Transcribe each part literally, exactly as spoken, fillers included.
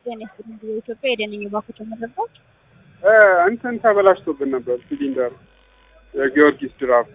ኢትዮጵያ የደንኝ ባኩ ተመረጣው እ እንትን ተበላሽቶብን ነበር ሲሊንደር የጊዮርጊስ ድራፍ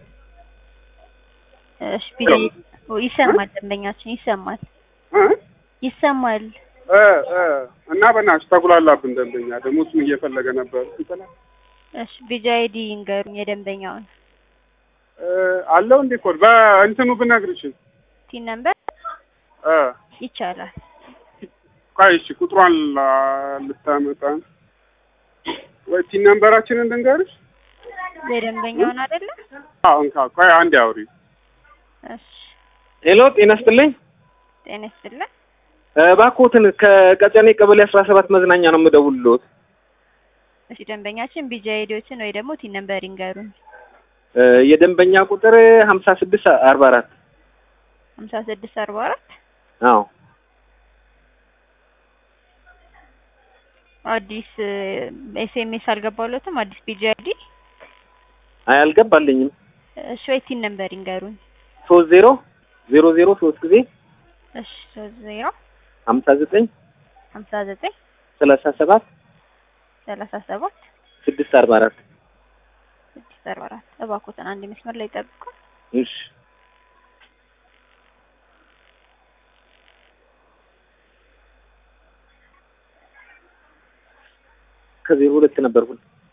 እሺ ቢዲ ይሰማል ደንበኛችን ይሰማል እ ይሰማል እ እ እና በእናትሽ ተጉላላብን ደንበኛ ደግሞ እሱን እየፈለገ ነበር እንትና እሺ ቢጃይዲ እንገሩኝ የደንበኛውን እ አለው እንዴ ኮድ በእንትኑ ብነግርሽ ቲ ነምበር እ ይቻላል ቆይ እሺ ቁጥሯን ልታመጣ ወይ ቲ ነምበራችንን እንድንገርሽ የደንበኛውን አይደለ አዎ እንካ ቆይ አንዴ አውሪ እሺ ሄሎ ጤና ይስጥልኝ ጤና ይስጥልኝ እባክዎትን ከቀጨኔ ቀበሌ አስራ ሰባት መዝናኛ ነው የምደውልልዎት እሺ ደንበኛችን ቢጃይዲዎችን ወይ ደግሞ ቲ ነምበር ይንገሩን የደንበኛ ቁጥር ሀምሳ ስድስት አርባ አራት ሀምሳ ስድስት አርባ አራት አዎ አዲስ ኤስኤምኤስ አልገባለትም አዲስ ቢጃይዲ አይ አልገባልኝም እሺ ወይ ቲ ነምበር ይንገሩን ሶስት ዜሮ ዜሮ ዜሮ ሶስት ጊዜ እሺ ሶስት ዜሮ ሀምሳ ዘጠኝ ሀምሳ ዘጠኝ ሰላሳ ሰባት ሰላሳ ሰባት ስድስት አርባ አራት ስድስት አርባ አራት እባክዎትን አንድ መስመር ላይ ጠብቁ እሺ ከዜሮ ሁለት ነበርኩ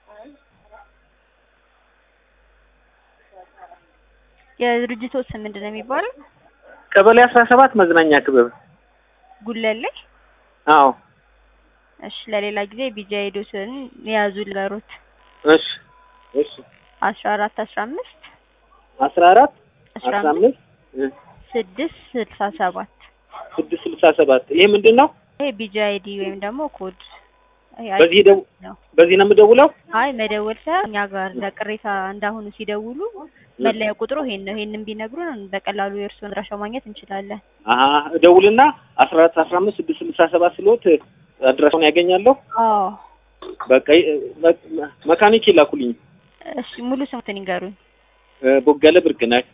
የድርጅቶች ስም ምንድነው የሚባለው ቀበሌ አስራ ሰባት መዝናኛ ክበብ ጉለሌ አዎ እሺ ለሌላ ጊዜ ቢጃይዶስን ያዙ ልገሩት እሺ እሺ አስራ አራት አስራ አምስት አስራ አራት አስራ አምስት ስድስት ስልሳ ሰባት ስድስት ስልሳ ሰባት ይሄ ምንድነው ይሄ ቢጃይዲ ወይም ደግሞ ኮድ በዚህ ደው በዚህ ነው የምደውለው አይ መደወል ሳይሆን እኛ ጋር ለቅሬታ እንዳሁኑ ሲደውሉ መለያ ቁጥሩ ይሄን ነው ይሄንን ቢነግሩን በቀላሉ የእርሱን አድራሻ ማግኘት እንችላለን አሃ ደውልና አስራ አራት አስራ አምስት ስድስት ስልሳ ሰባት ስሎት አድራሻውን ያገኛለሁ አዎ በቃ መካኒክ ይላኩልኝ እሺ ሙሉ ስሙን ይንገሩኝ ቦጋለ ብርቅነህ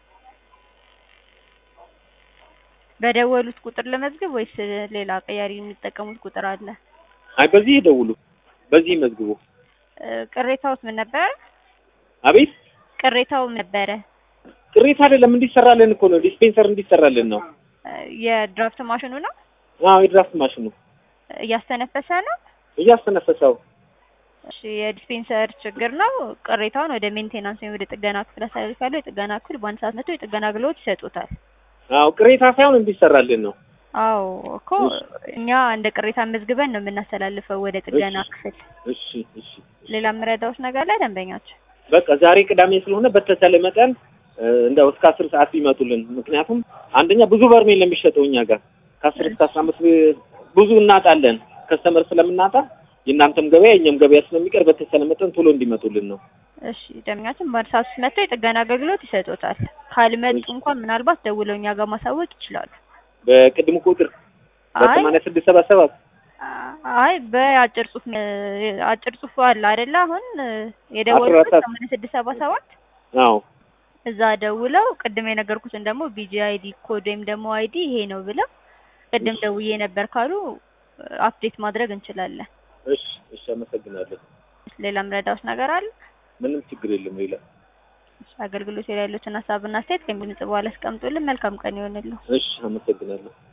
በደወሉት ቁጥር ለመዝገብ ወይስ ሌላ ቀያሪ የሚጠቀሙት ቁጥር አለ አይ በዚህ ደውሉ በዚህ መዝግቡ ቅሬታውስ ምን ነበር አቤት ቅሬታው ነበረ ቅሬታ አይደለም እንዲሰራልን እኮ ነው ዲስፔንሰር እንዲሰራልን ነው የድራፍት ማሽኑ ነው አዎ የድራፍት ማሽኑ እያስተነፈሰ ነው እያስተነፈሰው እሺ የዲስፔንሰር ችግር ነው ቅሬታውን ወደ ሜንቴናንስ ወይ ወደ ጥገና ክፍል አሳልፋለሁ የጥገና ክፍል በአንድ ሰዓት መጥቶ የጥገና አገልግሎት ይሰጡታል አዎ ቅሬታ ሳይሆን እንዲሰራልን ነው አዎ እኮ እኛ እንደ ቅሬታ መዝግበን ነው የምናስተላልፈው ወደ ጥገና ክፍል እሺ እሺ ሌላ ምረዳውስ ነገር ላይ ደንበኛችን በቃ ዛሬ ቅዳሜ ስለሆነ በተቻለ መጠን እንደው እስከ አስር ሰዓት ቢመጡልን ምክንያቱም አንደኛ ብዙ በርሜል ለሚሸጠው እኛ ጋር ከአስር እስከ አስራ አምስት ብዙ እናጣለን ከስተመር ስለምናጣ የእናንተም ገበያ የኛም ገበያ ስለሚቀር በተቻለ መጠን ቶሎ እንዲመጡልን ነው እሺ ደንበኛችን በርሳስ መጥተው የጥገና አገልግሎት ይሰጡታል ካልመጡ እንኳን ምናልባት ደውለው እኛ ጋር ማሳወቅ ይችላሉ በቅድሙ ቁጥር በሰማንያ ስድስት ሰባ ሰባት አይ በአጭር ጽሁፍ አጭር ጽሁፍ አለ አይደል አሁን የደወሉት ሰማንያ ስድስት ሰባ ሰባት አዎ እዛ ደውለው ቅድም የነገርኩትን ደግሞ ቢጂአይዲ ኮድ ወይም ደግሞ አይዲ ይሄ ነው ብለው ቅድም ደውዬ ነበር ካሉ አፕዴት ማድረግ እንችላለን እሺ እሺ አመሰግናለሁ ሌላ ምረዳውስ ነገር አለ ምንም ችግር የለም ሌላ አገልግሎት ላይ ያሉትን ሀሳብና አስተያየት ከሚንጽ በኋላ አስቀምጡልን መልካም ቀን ይሁንልህ እሺ አመሰግናለሁ